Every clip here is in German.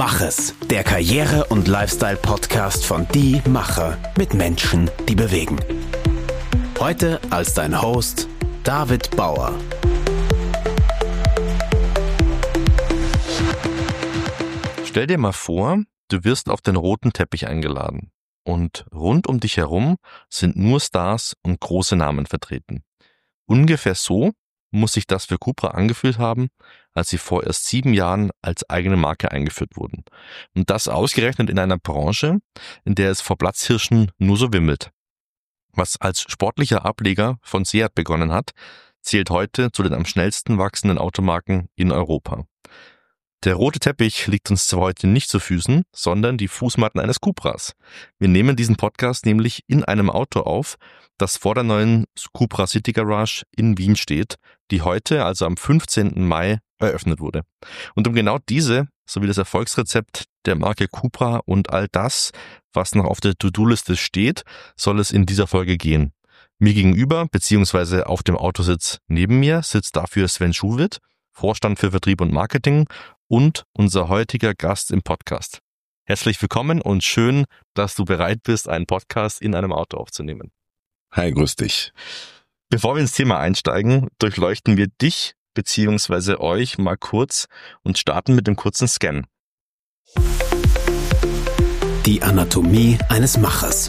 Mach es, der Karriere- und Lifestyle-Podcast von Die Macher mit Menschen, die bewegen. Heute als dein Host David Bauer. Stell dir mal vor, du wirst auf den roten Teppich eingeladen und rund um dich herum sind nur Stars und große Namen vertreten. Ungefähr so muss sich das für Cupra angefühlt haben, als sie vor erst 7 Jahren als eigene Marke eingeführt wurden. Und das ausgerechnet in einer Branche, in der es vor Platzhirschen nur so wimmelt. Was als sportlicher Ableger von Seat begonnen hat, zählt heute zu den am schnellsten wachsenden Automarken in Europa. Der rote Teppich liegt uns zwar heute nicht zu Füßen, sondern die Fußmatten eines Cupras. Wir nehmen diesen Podcast nämlich in einem Auto auf, das vor der neuen Cupra City Garage in Wien steht, die heute, also am 15. Mai, eröffnet wurde. Und um genau diese, sowie das Erfolgsrezept der Marke Cupra und all das, was noch auf der To-Do-Liste steht, soll es in dieser Folge gehen. Mir gegenüber, beziehungsweise auf dem Autositz neben mir, sitzt dafür Sven Schuhwitt, Vorstand für Vertrieb und Marketing und unser heutiger Gast im Podcast. Herzlich willkommen und schön, dass du bereit bist, einen Podcast in einem Auto aufzunehmen. Hi, grüß dich. Bevor wir ins Thema einsteigen, durchleuchten wir dich bzw. euch mal kurz und starten mit dem kurzen Scan. Die Anatomie eines Machers.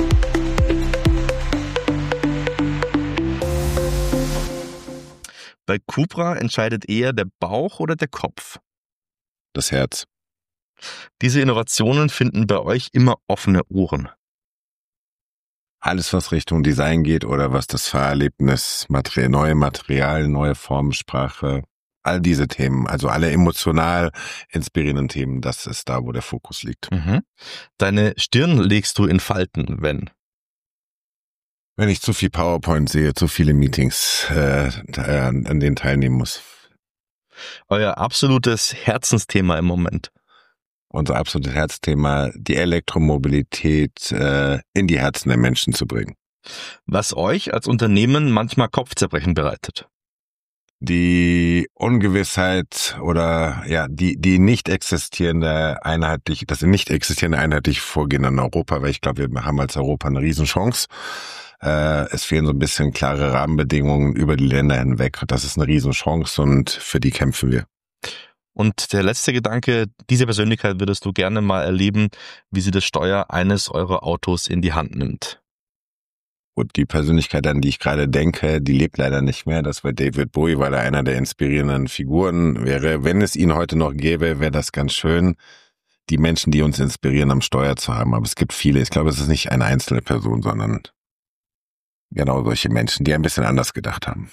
Bei Cupra entscheidet eher der Bauch oder der Kopf? Das Herz. Diese Innovationen finden bei euch immer offene Ohren. Alles, was Richtung Design geht oder was das Fahrerlebnis, neue Material, neue Formensprache, all diese Themen, also alle emotional inspirierenden Themen, das ist da, wo der Fokus liegt. Deine Stirn legst du in Falten, wenn ich zu viel PowerPoint sehe, zu viele Meetings an denen teilnehmen muss. Euer absolutes Herzensthema im Moment. Unser absolutes Herzthema, die Elektromobilität in die Herzen der Menschen zu bringen. Was euch als Unternehmen manchmal Kopfzerbrechen bereitet. Die Ungewissheit oder die nicht existierende das nicht existierende einheitliche Vorgehen in Europa, weil ich glaube, wir haben als Europa eine Riesenchance. Es fehlen so ein bisschen klare Rahmenbedingungen über die Länder hinweg. Das ist eine Riesenchance und für die kämpfen wir. Und der letzte Gedanke, diese Persönlichkeit würdest du gerne mal erleben, wie sie das Steuer eines eurer Autos in die Hand nimmt. Und die Persönlichkeit, an die ich gerade denke, die lebt leider nicht mehr. Das war David Bowie, weil er einer der inspirierenden Figuren wäre. Wenn es ihn heute noch gäbe, wäre das ganz schön, die Menschen, die uns inspirieren, am Steuer zu haben. Aber es gibt viele. Ich glaube, es ist nicht eine einzelne Person, sondern genau solche Menschen, die ein bisschen anders gedacht haben.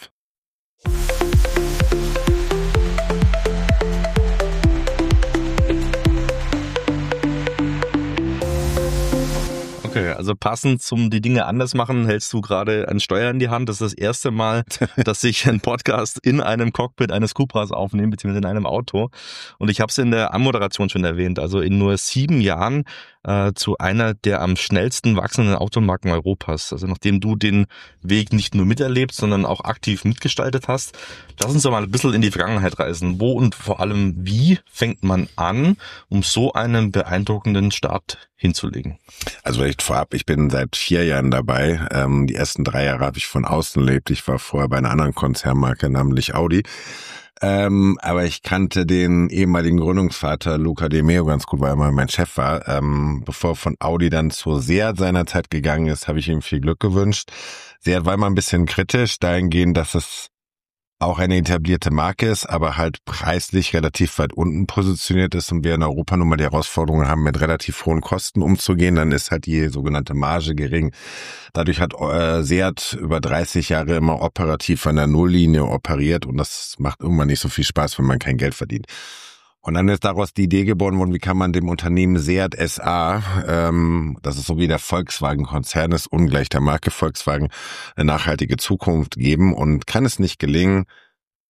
Okay, also passend zum die Dinge anders machen, hältst du gerade ein Steuer in die Hand. Das ist das erste Mal, dass ich einen Podcast in einem Cockpit eines Cupras aufnehme, beziehungsweise in einem Auto. Und ich habe es in der Anmoderation schon erwähnt. Also in nur 7 Jahren zu einer der am schnellsten wachsenden Automarken Europas. Also nachdem du den Weg nicht nur miterlebt, sondern auch aktiv mitgestaltet hast. Lass uns doch mal ein bisschen in die Vergangenheit reisen. Wo und vor allem wie fängt man an, um so einen beeindruckenden Start hinzulegen? Also vielleicht vorab, ich bin seit 4 Jahren dabei. Die ersten 3 Jahre habe ich von außen gelebt. Ich war vorher bei einer anderen Konzernmarke, namentlich Audi. Aber ich kannte den ehemaligen Gründungsvater Luca De Meo ganz gut, weil er mal mein Chef war. Bevor von Audi dann zu Seat seinerzeit gegangen ist, habe ich ihm viel Glück gewünscht. Seat war immer ein bisschen kritisch, dahingehend, dass es auch eine etablierte Marke ist, aber halt preislich relativ weit unten positioniert ist und wir in Europa nun mal die Herausforderung haben, mit relativ hohen Kosten umzugehen, dann ist halt die sogenannte Marge gering. Dadurch hat Seat über 30 Jahre immer operativ an der Nulllinie operiert und das macht irgendwann nicht so viel Spaß, wenn man kein Geld verdient. Und dann ist daraus die Idee geboren worden, wie kann man dem Unternehmen Seat SA, das ist so wie der Volkswagen-Konzern ist, ungleich der Marke Volkswagen, eine nachhaltige Zukunft geben und kann es nicht gelingen,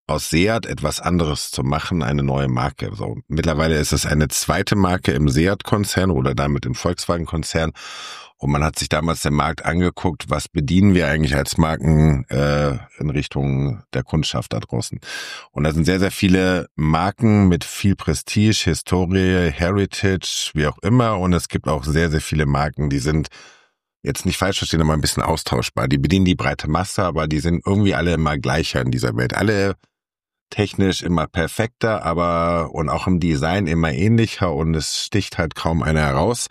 aus Seat etwas anderes zu machen, eine neue Marke. So, mittlerweile ist es eine zweite Marke im Seat-Konzern oder damit im Volkswagen-Konzern. Und man hat sich damals den Markt angeguckt, was bedienen wir eigentlich als Marken in Richtung der Kundschaft da draußen. Und da sind sehr, sehr viele Marken mit viel Prestige, Historie, Heritage, wie auch immer. Und es gibt auch sehr, sehr viele Marken, die sind jetzt nicht falsch verstehen, aber ein bisschen austauschbar. Die bedienen die breite Masse, aber die sind irgendwie alle immer gleicher in dieser Welt. Alle technisch immer perfekter, aber und auch im Design immer ähnlicher und es sticht halt kaum einer heraus.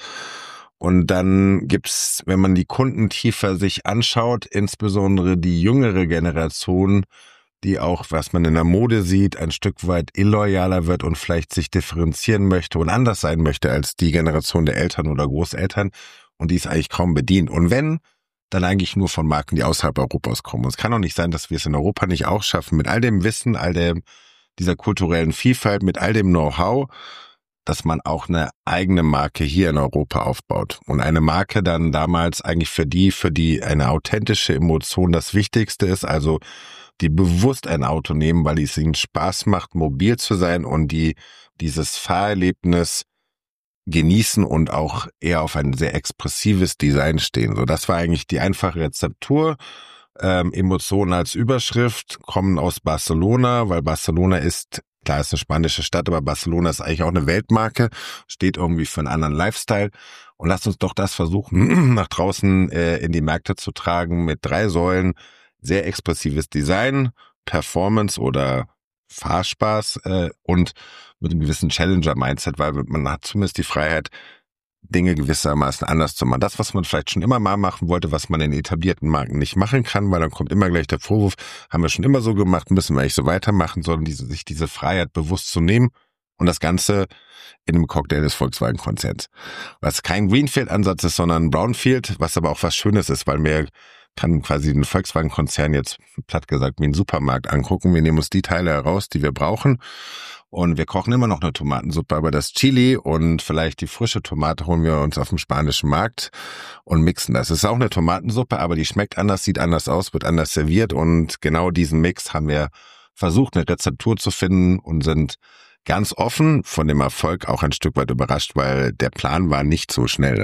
Und dann gibt's, wenn man die Kunden tiefer sich anschaut, insbesondere die jüngere Generation, die auch, was man in der Mode sieht, ein Stück weit illoyaler wird und vielleicht sich differenzieren möchte und anders sein möchte als die Generation der Eltern oder Großeltern und die ist eigentlich kaum bedient. Und wenn, dann eigentlich nur von Marken, die außerhalb Europas kommen. Und es kann doch nicht sein, dass wir es in Europa nicht auch schaffen, mit all dem Wissen, dieser kulturellen Vielfalt, mit all dem Know-how, dass man auch eine eigene Marke hier in Europa aufbaut. Und eine Marke dann damals eigentlich für die eine authentische Emotion das Wichtigste ist, also die bewusst ein Auto nehmen, weil es ihnen Spaß macht, mobil zu sein und die dieses Fahrerlebnis genießen und auch eher auf ein sehr expressives Design stehen. So, das war eigentlich die einfache Rezeptur. Emotionen als Überschrift kommen aus Barcelona, weil Barcelona ist, klar, ist eine spanische Stadt, aber Barcelona ist eigentlich auch eine Weltmarke, steht irgendwie für einen anderen Lifestyle. Und lasst uns doch das versuchen, nach draußen in die Märkte zu tragen mit 3 Säulen. Sehr expressives Design, Performance oder Fahrspaß und mit einem gewissen Challenger-Mindset, weil man hat zumindest die Freiheit, Dinge gewissermaßen anders zu machen. Das, was man vielleicht schon immer mal machen wollte, was man in etablierten Marken nicht machen kann, weil dann kommt immer gleich der Vorwurf, haben wir schon immer so gemacht, müssen wir eigentlich so weitermachen, sondern sich diese Freiheit bewusst zu nehmen und das Ganze in einem Cocktail des Volkswagen-Konzerns. Was kein Greenfield-Ansatz ist, sondern ein Brownfield, was aber auch was Schönes ist, weil mir kann quasi den Volkswagen-Konzern jetzt platt gesagt wie einen Supermarkt angucken. Wir nehmen uns die Teile heraus, die wir brauchen und wir kochen immer noch eine Tomatensuppe, aber das Chili und vielleicht die frische Tomate holen wir uns auf dem spanischen Markt und mixen das. Es ist auch eine Tomatensuppe, aber die schmeckt anders, sieht anders aus, wird anders serviert und genau diesen Mix haben wir versucht, eine Rezeptur zu finden und sind ganz offen, von dem Erfolg auch ein Stück weit überrascht, weil der Plan war nicht so schnell.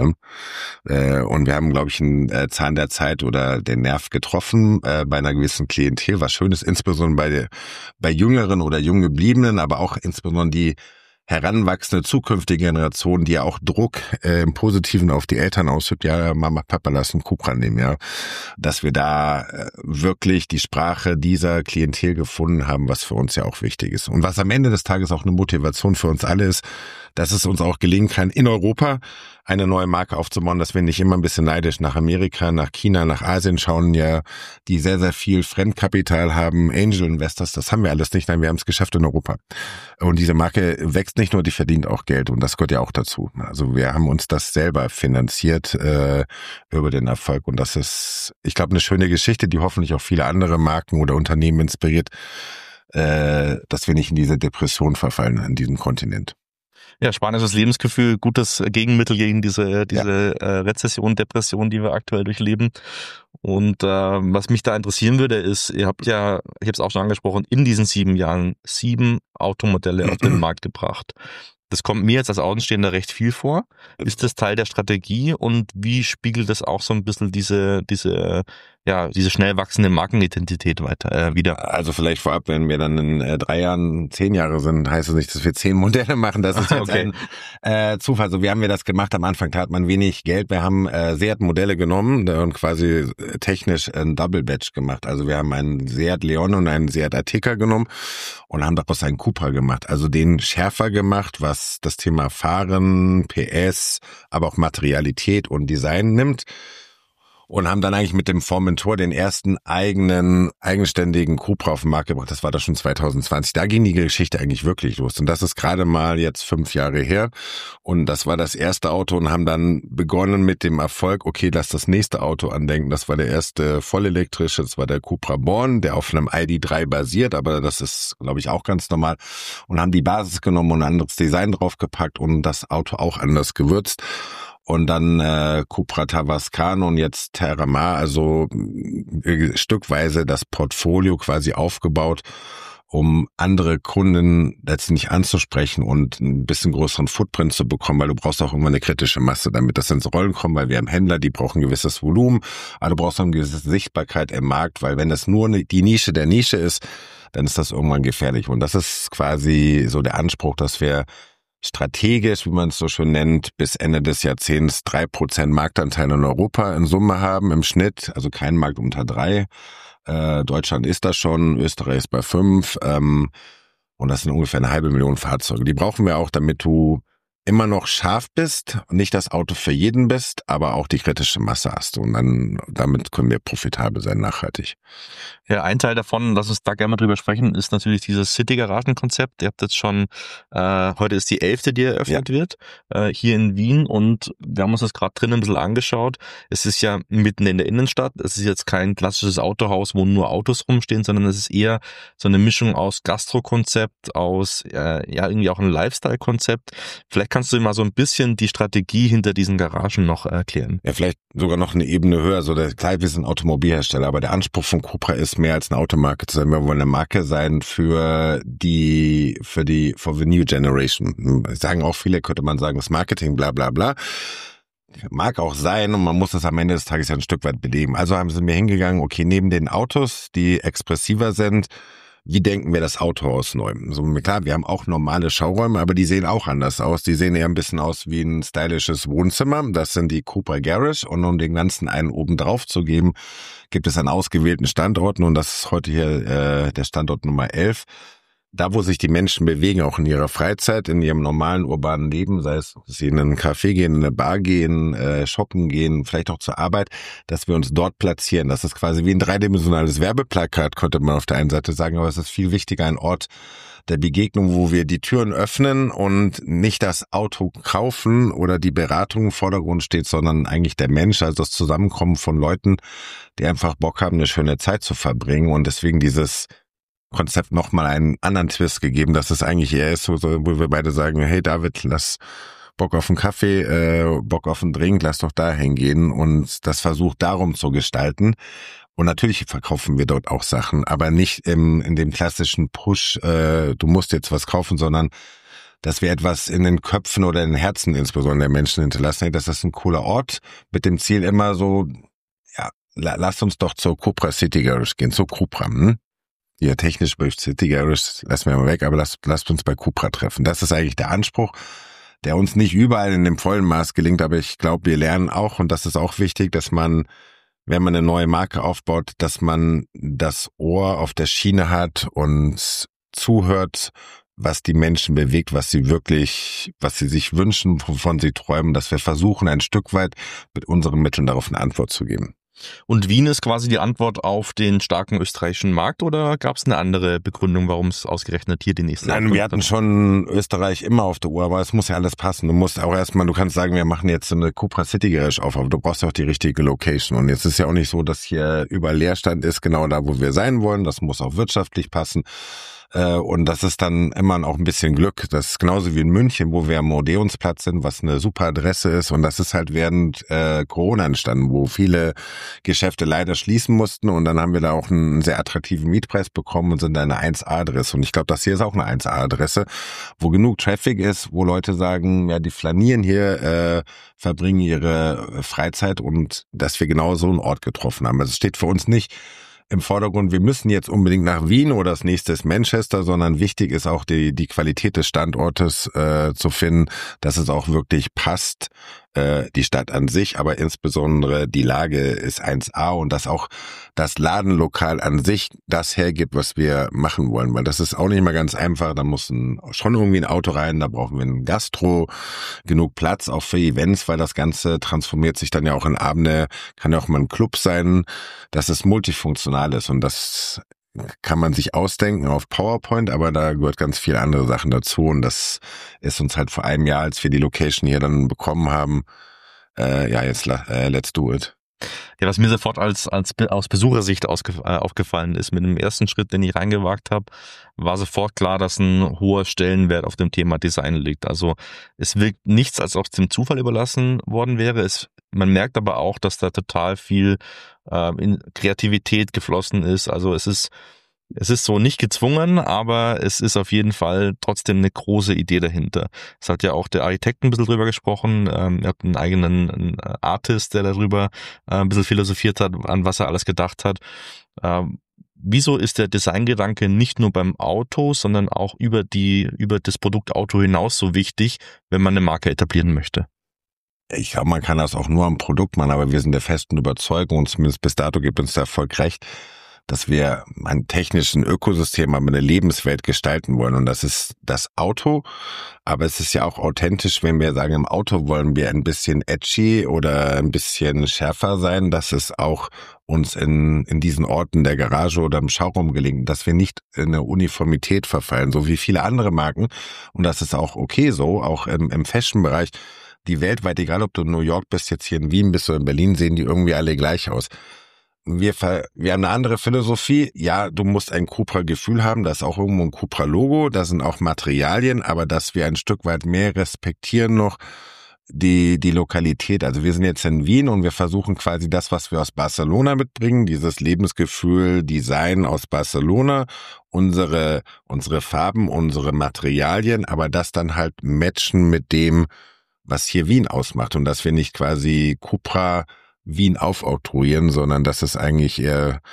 Und wir haben, glaube ich, einen Zahn der Zeit oder den Nerv getroffen bei einer gewissen Klientel, was schön ist, insbesondere bei Jüngeren oder Junggebliebenen, aber auch insbesondere die heranwachsende zukünftige Generation, die ja auch Druck im Positiven auf die Eltern ausübt, ja, Mama, Papa, lass einen Cupra nehmen, ja. Dass wir da wirklich die Sprache dieser Klientel gefunden haben, was für uns ja auch wichtig ist. Und was am Ende des Tages auch eine Motivation für uns alle ist, dass es uns auch gelingen kann, in Europa eine neue Marke aufzubauen, dass wir nicht immer ein bisschen neidisch nach Amerika, nach China, nach Asien schauen, ja, die sehr, sehr viel Fremdkapital haben, Angel Investors, das haben wir alles nicht, nein, wir haben es geschafft in Europa. Und diese Marke wächst nicht nur, die verdient auch Geld und das gehört ja auch dazu. Also wir haben uns das selber finanziert über den Erfolg und das ist, ich glaube, eine schöne Geschichte, die hoffentlich auch viele andere Marken oder Unternehmen inspiriert, dass wir nicht in diese Depression verfallen an diesem Kontinent. Ja, spanisches Lebensgefühl, gutes Gegenmittel gegen diese Rezession, Depression, die wir aktuell durchleben. Und was mich da interessieren würde, ist, ihr habt ja, ich habe es auch schon angesprochen, in diesen 7 Jahren 7 Automodelle auf den Markt gebracht. Das kommt mir jetzt als Außenstehender recht viel vor. Ist das Teil der Strategie und wie spiegelt das auch so ein bisschen diese schnell wachsende Markenidentität wieder? Also vielleicht vorab, wenn wir dann in 3 Jahren 10 Jahre sind, heißt das nicht, dass wir 10 Modelle machen. Das ist jetzt ein Zufall. So, wie haben wir das gemacht? Am Anfang hat man wenig Geld. Wir haben Seat Modelle genommen und quasi technisch ein Double Batch gemacht. Also wir haben einen Seat Leon und einen Seat Ateca genommen und haben daraus einen Cupra gemacht. Also den schärfer gemacht, was das Thema Fahren, PS, aber auch Materialität und Design nimmt. Und haben dann eigentlich mit dem Formentor den ersten eigenständigen Cupra auf den Markt gebracht. Das war das schon 2020. Da ging die Geschichte eigentlich wirklich los. Und das ist gerade mal jetzt 5 Jahre her. Und das war das erste Auto und haben dann begonnen mit dem Erfolg, okay, lass das nächste Auto andenken. Das war der erste vollelektrische, das war der Cupra Born, der auf einem ID.3 basiert, aber das ist, glaube ich, auch ganz normal. Und haben die Basis genommen und ein anderes Design draufgepackt und das Auto auch anders gewürzt. Und dann Cupra Tavascan und jetzt Terramar, also stückweise das Portfolio quasi aufgebaut um andere Kunden letztendlich anzusprechen und ein bisschen größeren Footprint zu bekommen, weil du brauchst auch immer eine kritische Masse, damit das ins Rollen kommt, weil wir haben Händler, die brauchen ein gewisses Volumen, aber du brauchst auch eine gewisse Sichtbarkeit im Markt, weil wenn das nur die Nische der Nische ist, dann ist das irgendwann gefährlich. Und das ist quasi so der Anspruch, dass wir strategisch, wie man es so schön nennt, bis Ende des Jahrzehnts 3% Marktanteil in Europa in Summe haben im Schnitt, also kein Markt unter 3%. Deutschland ist das schon, Österreich ist bei 5, und das sind ungefähr 500.000 Fahrzeuge. Die brauchen wir auch, damit du immer noch scharf bist, nicht das Auto für jeden bist, aber auch die kritische Masse hast. Und dann damit können wir profitabel sein, nachhaltig. Ja, ein Teil davon, lass uns da gerne mal drüber sprechen, ist natürlich dieses City-Garagen-Konzept. Ihr habt jetzt schon, heute ist die 11., die eröffnet wird, hier in Wien, und wir haben uns das gerade drinnen ein bisschen angeschaut. Es ist ja mitten in der Innenstadt. Es ist jetzt kein klassisches Autohaus, wo nur Autos rumstehen, sondern es ist eher so eine Mischung aus Gastro-Konzept, aus irgendwie auch ein Lifestyle-Konzept. Vielleicht kannst du mal so ein bisschen die Strategie hinter diesen Garagen noch erklären. Ja, vielleicht sogar noch eine Ebene höher. So klar, wir sind Automobilhersteller, aber der Anspruch von Cupra ist mehr als eine Automarke zu sein. Wir wollen eine Marke sein for the new generation. Sagen auch viele, könnte man sagen, das Marketing, bla bla bla. Mag auch sein, und man muss das am Ende des Tages ja ein Stück weit beleben. Also sind wir hingegangen, okay, neben den Autos, die expressiver sind, wie denken wir das Autohaus neu? So, klar, wir haben auch normale Schauräume, aber die sehen auch anders aus. Die sehen eher ein bisschen aus wie ein stylisches Wohnzimmer. Das sind die Cupra Garage, und um den ganzen einen oben drauf zu geben, gibt es an ausgewählten Standorten, und das ist heute hier der Standort Nummer 11. Da, wo sich die Menschen bewegen, auch in ihrer Freizeit, in ihrem normalen urbanen Leben, sei es, dass sie in einen Café gehen, in eine Bar gehen, shoppen gehen, vielleicht auch zur Arbeit, dass wir uns dort platzieren. Das ist quasi wie ein dreidimensionales Werbeplakat, könnte man auf der einen Seite sagen, aber es ist viel wichtiger ein Ort der Begegnung, wo wir die Türen öffnen und nicht das Auto kaufen oder die Beratung im Vordergrund steht, sondern eigentlich der Mensch, also das Zusammenkommen von Leuten, die einfach Bock haben, eine schöne Zeit zu verbringen, und deswegen dieses Konzept nochmal einen anderen Twist gegeben, dass es eigentlich eher ist, wo wir beide sagen, hey David, lass Bock auf einen Kaffee, Bock auf einen Drink, lass doch da hingehen, und das versucht darum zu gestalten. Und natürlich verkaufen wir dort auch Sachen, aber nicht in dem klassischen Push, du musst jetzt was kaufen, sondern dass wir etwas in den Köpfen oder in den Herzen insbesondere der Menschen hinterlassen. Hey, das ist ein cooler Ort, mit dem Ziel immer so, ja, lass uns doch zur Cupra City Garage gehen, zur Cupra, Ja, technisch bei City Garage lassen wir mal weg, aber lasst uns bei Cupra treffen. Das ist eigentlich der Anspruch, der uns nicht überall in dem vollen Maß gelingt, aber ich glaube, wir lernen auch, und das ist auch wichtig, dass man, wenn man eine neue Marke aufbaut, dass man das Ohr auf der Schiene hat und zuhört, was die Menschen bewegt, was sie sich wünschen, wovon sie träumen, dass wir versuchen, ein Stück weit mit unseren Mitteln darauf eine Antwort zu geben. Und Wien ist quasi die Antwort auf den starken österreichischen Markt, oder gab es eine andere Begründung, warum es ausgerechnet hier die nächste Nein, Antwort wir hatten schon Österreich immer auf der Uhr, aber es muss ja alles passen. Du musst auch erstmal, du kannst sagen, wir machen jetzt eine Cupra City Garage auf, aber du brauchst ja auch die richtige Location. Und jetzt ist ja auch nicht so, dass hier überall Leerstand ist, genau da, wo wir sein wollen. Das muss auch wirtschaftlich passen. Und das ist dann immer auch ein bisschen Glück. Das ist genauso wie in München, wo wir am Odeonsplatz sind, was eine super Adresse ist. Und das ist halt während Corona entstanden, wo viele Geschäfte leider schließen mussten. Und dann haben wir da auch einen sehr attraktiven Mietpreis bekommen und sind da eine 1A-Adresse. Und ich glaube, das hier ist auch eine 1A-Adresse, wo genug Traffic ist, wo Leute sagen, ja, die flanieren hier, verbringen ihre Freizeit, und dass wir genau so einen Ort getroffen haben. Also es steht für uns nicht im Vordergrund, wir müssen jetzt unbedingt nach Wien oder das nächste ist Manchester, sondern wichtig ist auch die Qualität des Standortes zu finden, dass es auch wirklich passt, die Stadt an sich, aber insbesondere die Lage ist 1A, und dass auch das Ladenlokal an sich das hergibt, was wir machen wollen, weil das ist auch nicht mal ganz einfach, da muss schon irgendwie ein Auto rein, da brauchen wir ein Gastro, genug Platz auch für Events, weil das Ganze transformiert sich dann ja auch in Abende, kann ja auch mal ein Club sein, dass es multifunktional ist, und das kann man sich ausdenken auf PowerPoint, aber da gehört ganz viele andere Sachen dazu, und das ist uns halt vor einem Jahr, als wir die Location hier dann bekommen haben, jetzt let's do it. Ja, was mir sofort aus Besuchersicht aufgefallen ist, mit dem ersten Schritt, den ich reingewagt habe, war sofort klar, dass ein hoher Stellenwert auf dem Thema Design liegt. Also es wirkt nichts, als ob es dem Zufall überlassen worden wäre. Man merkt aber auch, dass da total viel in Kreativität geflossen ist. Also es ist Es ist so nicht gezwungen, aber es ist auf jeden Fall trotzdem eine große Idee dahinter. Es hat ja auch der Architekt ein bisschen drüber gesprochen. Er hat einen eigenen Artist, der darüber ein bisschen philosophiert hat, an was er alles gedacht hat. Wieso ist der Designgedanke nicht nur beim Auto, sondern auch über das Produkt Auto hinaus so wichtig, wenn man eine Marke etablieren möchte? Ich glaube, man kann das auch nur am Produkt machen, aber wir sind der festen Überzeugung, und zumindest bis dato gibt uns der Erfolg recht, dass wir ein technischen Ökosystem, aber eine Lebenswelt gestalten wollen. Und das ist das Auto. Aber es ist ja auch authentisch, wenn wir sagen, im Auto wollen wir ein bisschen edgy oder ein bisschen schärfer sein, dass es auch uns in diesen Orten der Garage oder im Showroom gelingt, dass wir nicht in eine Uniformität verfallen, so wie viele andere Marken. Und das ist auch okay so, auch im Fashion-Bereich. Die weltweit, egal ob du in New York bist, jetzt hier in Wien bist oder in Berlin, sehen die irgendwie alle gleich aus. Wir haben eine andere Philosophie. Ja, du musst ein Cupra-Gefühl haben, da ist auch irgendwo ein Cupra-Logo, da sind auch Materialien, aber dass wir ein Stück weit mehr respektieren noch die Lokalität. Also wir sind jetzt in Wien und wir versuchen quasi das, was wir aus Barcelona mitbringen, dieses Lebensgefühl, Design aus Barcelona, unsere Farben, unsere Materialien, aber das dann halt matchen mit dem, was hier Wien ausmacht, und dass wir nicht quasi Cupra Wien aufoktroyieren, sondern dass es eigentlich eher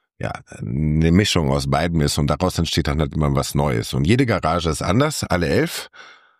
eine Mischung aus beiden ist, und daraus entsteht dann halt immer was Neues. Und jede Garage ist anders, alle 11,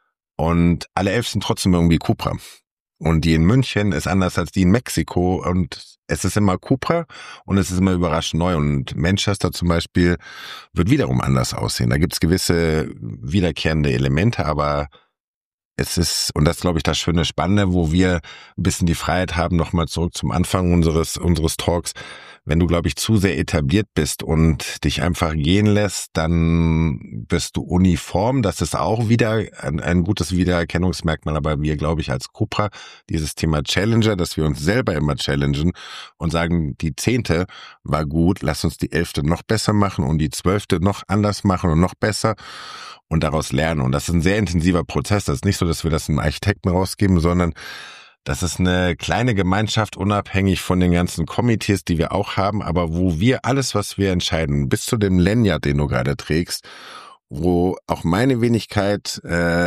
und alle 11 sind trotzdem irgendwie Cupra. Und die in München ist anders als die in Mexiko, und es ist immer Cupra und es ist immer überraschend neu. Und Manchester zum Beispiel wird wiederum anders aussehen. Da gibt's gewisse wiederkehrende Elemente, aber es ist, und das ist, glaube ich, das schöne Spannende, wo wir ein bisschen die Freiheit haben, nochmal zurück zum Anfang unseres Talks. Wenn du, glaube ich, zu sehr etabliert bist und dich einfach gehen lässt, dann bist du uniform. Das ist auch wieder ein gutes Wiedererkennungsmerkmal. Aber wir, glaube ich, als Cupra, dieses Thema Challenger, dass wir uns selber immer challengen und sagen, die 10. war gut, lass uns die 11. noch besser machen und die 12. noch anders machen und noch besser. Und daraus lernen. Und das ist ein sehr intensiver Prozess. Das ist nicht so, dass wir das einem Architekten rausgeben, sondern das ist eine kleine Gemeinschaft, unabhängig von den ganzen Komitees, die wir auch haben, aber wo wir alles, was wir entscheiden, bis zu dem Lanyard, den du gerade trägst, wo auch meine Wenigkeit,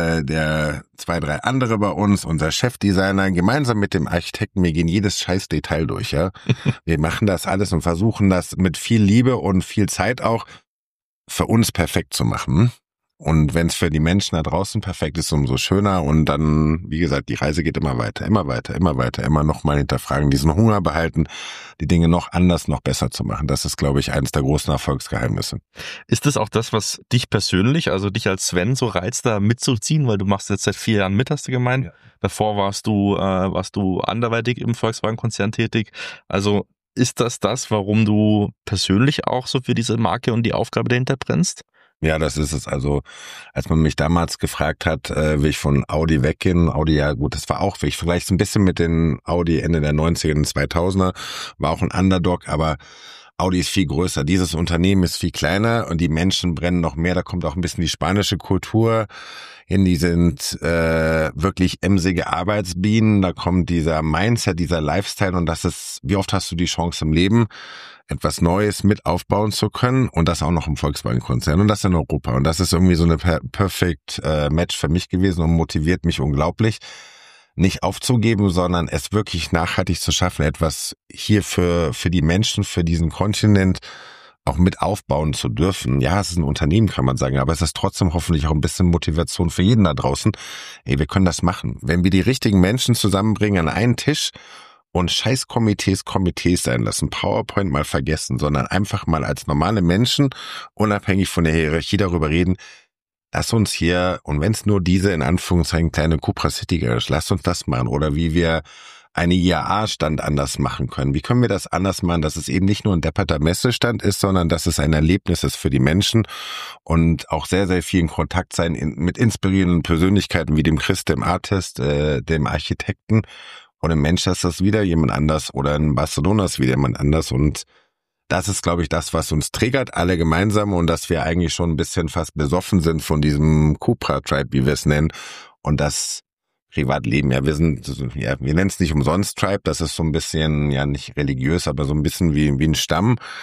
der 2, 3 andere bei uns, unser Chefdesigner, gemeinsam mit dem Architekten, wir gehen jedes scheiß Detail durch, ja. Wir machen das alles und versuchen das mit viel Liebe und viel Zeit auch für uns perfekt zu machen. Und wenn es für die Menschen da draußen perfekt ist, umso schöner. Und dann, wie gesagt, die Reise geht immer weiter, immer weiter, immer weiter, immer nochmal hinterfragen, diesen Hunger behalten, die Dinge noch anders, noch besser zu machen. Das ist, glaube ich, eines der großen Erfolgsgeheimnisse. Ist das auch das, was dich persönlich, also dich als Sven so reizt, da mitzuziehen? Weil du machst jetzt seit 4 Jahren mit, hast du gemeint. Ja. Davor warst du anderweitig im Volkswagen-Konzern tätig. Also ist das, warum du persönlich auch so für diese Marke und die Aufgabe dahinter brennst? Ja, das ist es. Also, als man mich damals gefragt hat, will ich von Audi weggehen. Audi, ja gut, das war auch, ich vergleiche es ein bisschen mit den Audi Ende der 90er und 2000er, war auch ein Underdog, aber Audi ist viel größer. Dieses Unternehmen ist viel kleiner und die Menschen brennen noch mehr. Da kommt auch ein bisschen die spanische Kultur hin. Die sind wirklich emsige Arbeitsbienen. Da kommt dieser Mindset, dieser Lifestyle, und das ist, wie oft hast du die Chance im Leben, etwas Neues mit aufbauen zu können, und das auch noch im Volkswagen-Konzern und das in Europa. Und das ist irgendwie so eine perfect Match für mich gewesen und motiviert mich unglaublich, nicht aufzugeben, sondern es wirklich nachhaltig zu schaffen, etwas hier für die Menschen, für diesen Kontinent auch mit aufbauen zu dürfen. Ja, es ist ein Unternehmen, kann man sagen, aber es ist trotzdem hoffentlich auch ein bisschen Motivation für jeden da draußen. Ey, wir können das machen. Wenn wir die richtigen Menschen zusammenbringen an einen Tisch und scheiß Komitees sein lassen, PowerPoint mal vergessen, sondern einfach mal als normale Menschen, unabhängig von der Hierarchie, darüber reden, lass uns hier, und wenn es nur diese in Anführungszeichen kleine Cupra City Garage, lass uns das machen, oder wie wir eine IAA-Stand anders machen können. Wie können wir das anders machen, dass es eben nicht nur ein depperter Messestand ist, sondern dass es ein Erlebnis ist für die Menschen und auch sehr, sehr viel in Kontakt sein mit inspirierenden Persönlichkeiten wie dem Chris, dem Artist, dem Architekten. Und in Manchester ist wieder jemand anders oder in Barcelona ist wieder jemand anders. Und das ist, glaube ich, das, was uns triggert, alle gemeinsam, und dass wir eigentlich schon ein bisschen fast besoffen sind von diesem Cupra-Tribe, wie wir es nennen. Und das Privatleben, ja, wir nennen es nicht umsonst Tribe, das ist so ein bisschen, ja, nicht religiös, aber so ein bisschen wie ein Stamm.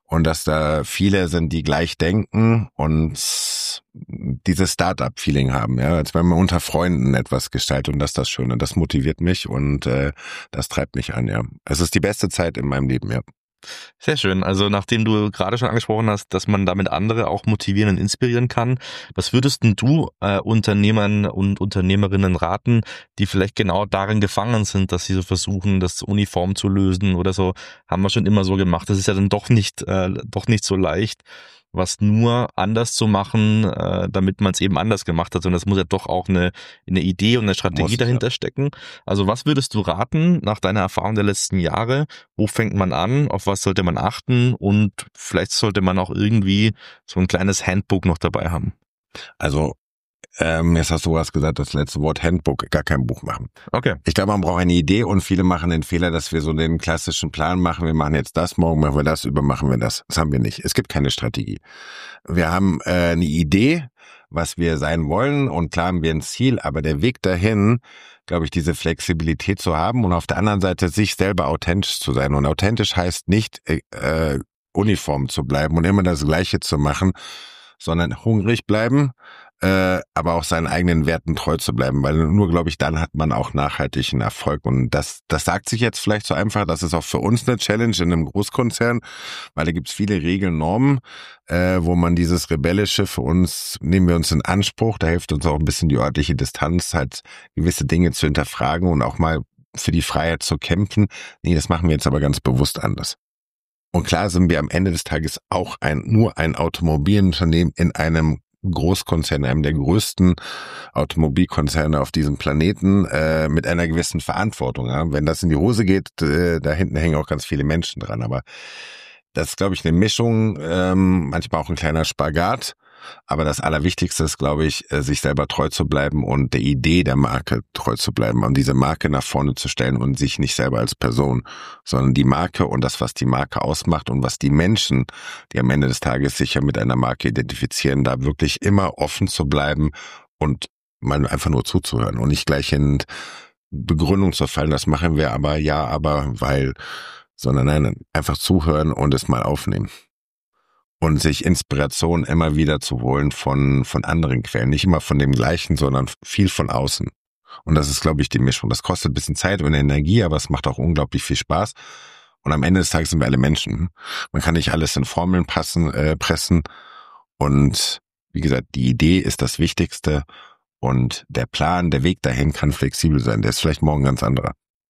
und dass da viele sind, die gleich denken und dieses Start-up-Feeling haben, ja, als wenn man unter Freunden etwas gestaltet, und das ist das Schöne, das motiviert mich und das treibt mich an, ja. Es ist die beste Zeit in meinem Leben, ja. Sehr schön. Also nachdem du gerade schon angesprochen hast, dass man damit andere auch motivieren und inspirieren kann, was würdest denn du Unternehmern und Unternehmerinnen raten, die vielleicht genau darin gefangen sind, dass sie so versuchen, das uniform zu lösen oder so? Haben wir schon immer so gemacht. Das ist ja dann doch nicht so leicht, was nur anders zu machen, damit man es eben anders gemacht hat. Und das muss ja doch auch eine Idee und eine Strategie dahinter stecken. Also was würdest du raten nach deiner Erfahrung der letzten Jahre? Wo fängt man an? Auf was sollte man achten? Und vielleicht sollte man auch irgendwie so ein kleines Handbook noch dabei haben. Also jetzt hast du was gesagt, das letzte Wort Handbook, gar kein Buch machen. Okay. Ich glaube, man braucht eine Idee, und viele machen den Fehler, dass wir so den klassischen Plan machen. Wir machen jetzt das, morgen machen wir das, übermachen wir das. Das haben wir nicht. Es gibt keine Strategie. Wir haben eine Idee, was wir sein wollen, und klar haben wir ein Ziel, aber der Weg dahin, glaube ich, diese Flexibilität zu haben und auf der anderen Seite sich selber authentisch zu sein. Und authentisch heißt nicht uniform zu bleiben und immer das Gleiche zu machen, sondern hungrig bleiben, aber auch seinen eigenen Werten treu zu bleiben, weil nur, glaube ich, dann hat man auch nachhaltigen Erfolg. Und das sagt sich jetzt vielleicht so einfach, das ist auch für uns eine Challenge in einem Großkonzern, weil da gibt's viele Regeln, Normen, wo man dieses Rebellische, für uns nehmen wir uns in Anspruch, da hilft uns auch ein bisschen die örtliche Distanz, halt gewisse Dinge zu hinterfragen und auch mal für die Freiheit zu kämpfen. Nee, das machen wir jetzt aber ganz bewusst anders. Und klar sind wir am Ende des Tages auch nur ein Automobilunternehmen in einem Großkonzern, einem der größten Automobilkonzerne auf diesem Planeten, mit einer gewissen Verantwortung. Ja? Wenn das in die Hose geht, da hinten hängen auch ganz viele Menschen dran. Aber das ist, glaube ich, eine Mischung, manchmal auch ein kleiner Spagat. Aber das Allerwichtigste ist, glaube ich, sich selber treu zu bleiben und der Idee der Marke treu zu bleiben und diese Marke nach vorne zu stellen und sich nicht selber als Person, sondern die Marke und das, was die Marke ausmacht und was die Menschen, die am Ende des Tages sich ja mit einer Marke identifizieren, da wirklich immer offen zu bleiben und mal einfach nur zuzuhören und nicht gleich in Begründung zu fallen, das machen wir aber, ja, aber, weil, sondern nein, einfach zuhören und es mal aufnehmen. Und sich Inspiration immer wieder zu holen von anderen Quellen. Nicht immer von dem Gleichen, sondern viel von außen. Und das ist, glaube ich, die Mischung. Das kostet ein bisschen Zeit und Energie, aber es macht auch unglaublich viel Spaß. Und am Ende des Tages sind wir alle Menschen. Man kann nicht alles in Formeln pressen. Und wie gesagt, die Idee ist das Wichtigste. Und der Plan, der Weg dahin kann flexibel sein. Der ist vielleicht morgen ganz anderer.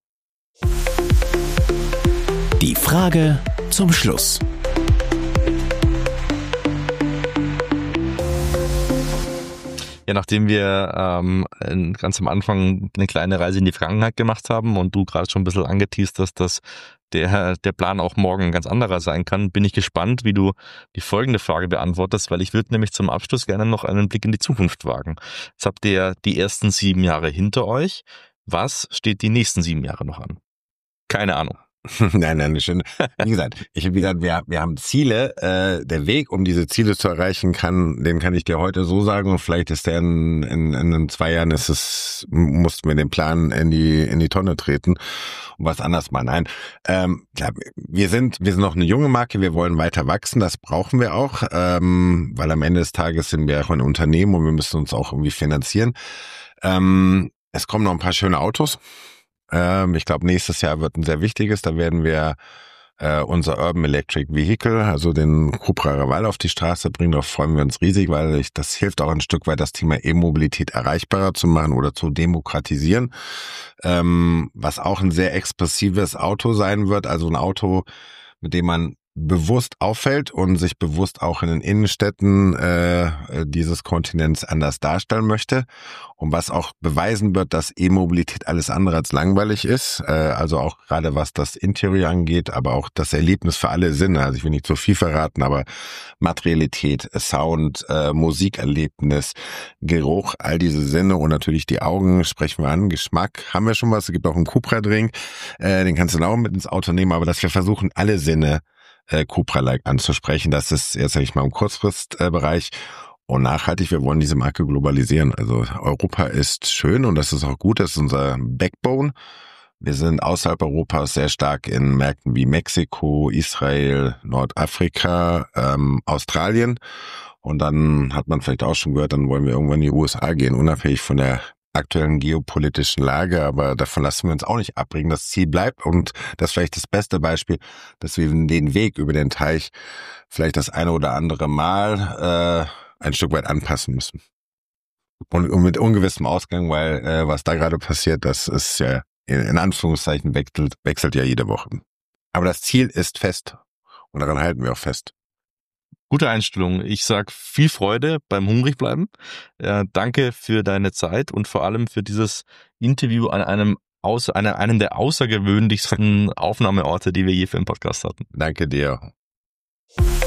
Die Frage zum Schluss. Ja, nachdem wir ganz am Anfang eine kleine Reise in die Vergangenheit gemacht haben und du gerade schon ein bisschen angeteast hast, dass der Plan auch morgen ein ganz anderer sein kann, bin ich gespannt, wie du die folgende Frage beantwortest, weil ich würde nämlich zum Abschluss gerne noch einen Blick in die Zukunft wagen. Jetzt habt ihr die ersten 7 Jahre hinter euch. Was steht die nächsten 7 Jahre noch an? Keine Ahnung. Nein, schön. Wie gesagt, wir haben Ziele. Der Weg, um diese Ziele zu erreichen, den kann ich dir heute so sagen, und vielleicht ist der in 2 Jahren mussten wir den Plan in die Tonne treten und was anders machen. Nein, klar, wir sind noch eine junge Marke, wir wollen weiter wachsen, das brauchen wir auch, weil am Ende des Tages sind wir auch ein Unternehmen und wir müssen uns auch irgendwie finanzieren. Es kommen noch ein paar schöne Autos. Ich glaube, nächstes Jahr wird ein sehr wichtiges. Da werden wir unser Urban Electric Vehicle, also den Cupra Raval, auf die Straße bringen. Darauf freuen wir uns riesig, weil das hilft auch ein Stück weit, das Thema E-Mobilität erreichbarer zu machen oder zu demokratisieren. Was auch ein sehr expressives Auto sein wird, also ein Auto, mit dem man bewusst auffällt und sich bewusst auch in den Innenstädten dieses Kontinents anders darstellen möchte und was auch beweisen wird, dass E-Mobilität alles andere als langweilig ist, also auch gerade was das Interieur angeht, aber auch das Erlebnis für alle Sinne, also ich will nicht zu viel verraten, aber Materialität, Sound, Musikerlebnis, Geruch, all diese Sinne und natürlich die Augen sprechen wir an, Geschmack haben wir schon was, es gibt auch einen Cupra-Drink, den kannst du dann auch mit ins Auto nehmen, aber dass wir versuchen, alle Sinne Cupra-like anzusprechen. Das ist jetzt, sag ich mal, im Kurzfristbereich und nachhaltig. Wir wollen diese Marke globalisieren. Also Europa ist schön und das ist auch gut. Das ist unser Backbone. Wir sind außerhalb Europas sehr stark in Märkten wie Mexiko, Israel, Nordafrika, Australien. Und dann hat man vielleicht auch schon gehört, dann wollen wir irgendwann in die USA gehen, unabhängig von der aktuellen geopolitischen Lage. Aber davon lassen wir uns auch nicht abbringen. Das Ziel bleibt und das ist vielleicht das beste Beispiel, dass wir den Weg über den Teich vielleicht das eine oder andere Mal ein Stück weit anpassen müssen. Und mit ungewissem Ausgang, weil was da gerade passiert, das ist ja in Anführungszeichen wechselt ja jede Woche. Aber das Ziel ist fest und daran halten wir auch fest. Gute Einstellung. Ich sag viel Freude beim Hungrigbleiben. Danke für deine Zeit und vor allem für dieses Interview an einem der außergewöhnlichsten Aufnahmeorte, die wir je für den Podcast hatten. Danke dir.